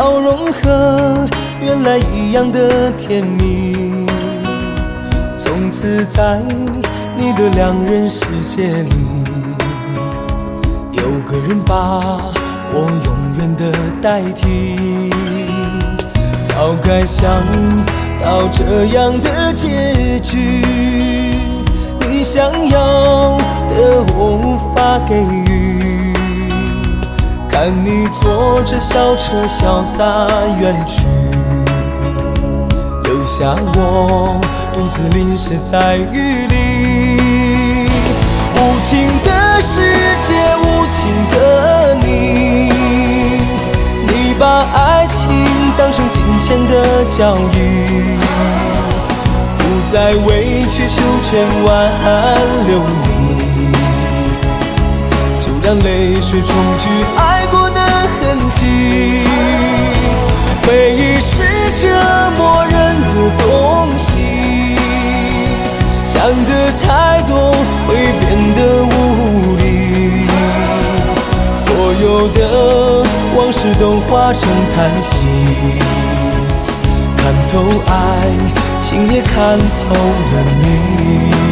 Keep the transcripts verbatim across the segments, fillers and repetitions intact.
笑容和原来一样的甜蜜。从此在你的两人世界里，有个人把我永远的代替。早该想到这样的结局，你想要的我无法给予，看你坐着小车潇洒远去，留下我独自淋湿在雨里。无情的世界，无情的你，你把爱情当成金钱的交易，不再委曲求全挽留你，就让泪水冲去爱过的痕迹。回忆是折磨人的东西，想得太多会变得无力，所有的往事都化成叹息。看透爱情，也看透了你。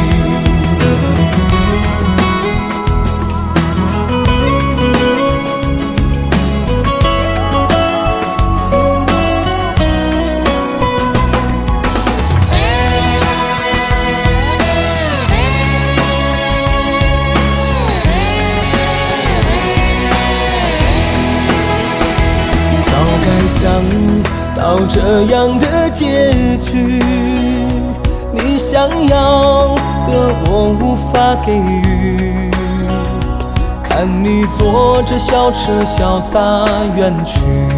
想到这样的结局，你想要的我无法给予，看你坐着小车潇洒远去，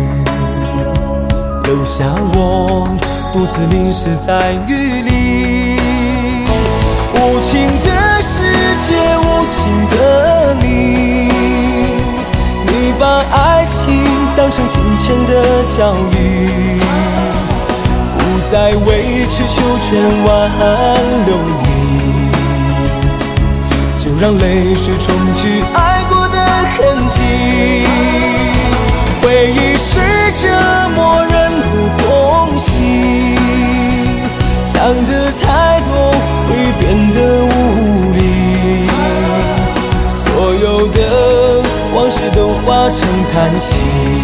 留下我独自淋湿在雨里。无情的世界，无情的你，你把爱情当成金钱的交易，不再委曲求全挽留你，就让泪水冲去爱过的痕迹。回忆是折磨人的东西，想得太多会变得无力，所有的往事都化成叹息。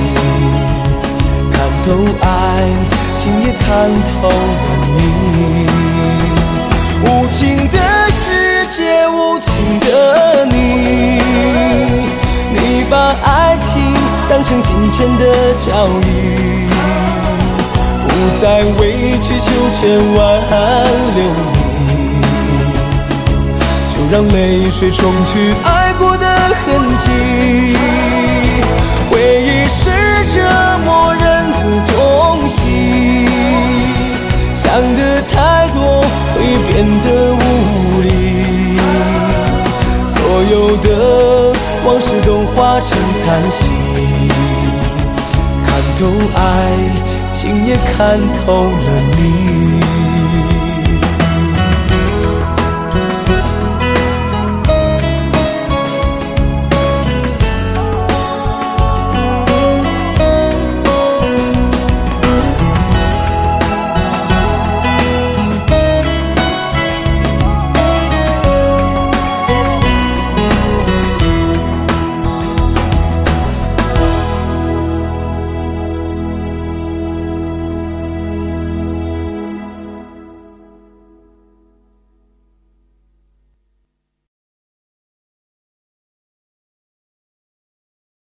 看透爱情，也看透了你。无情的世界，无情的你，你把爱情当成金钱的交易，不再委曲求全挽留你，就让泪水冲去爱过的痕迹。回忆是折磨人的东西，想得太多会变得无力，所有的往事都化成叹息。看透爱情，也看透了你。